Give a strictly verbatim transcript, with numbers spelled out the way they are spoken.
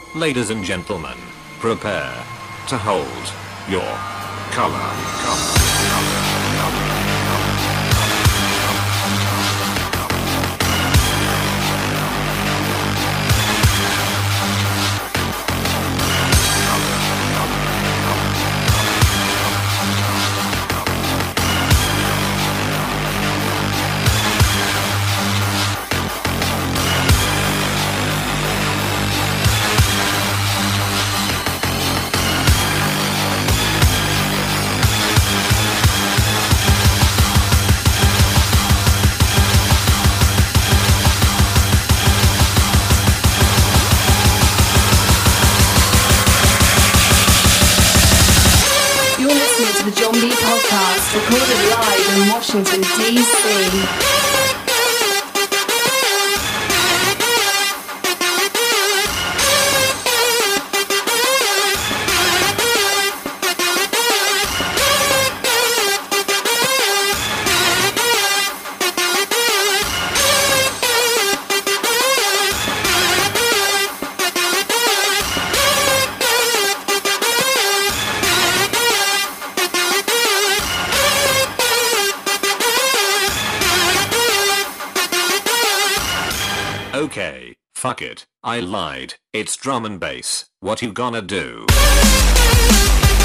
Ladies and gentlemen, prepare to hold your color, color, color, color. The John B Podcast, recorded live in Washington, D C Okay, fuck it, I lied. It's drum and bass. What you gonna do?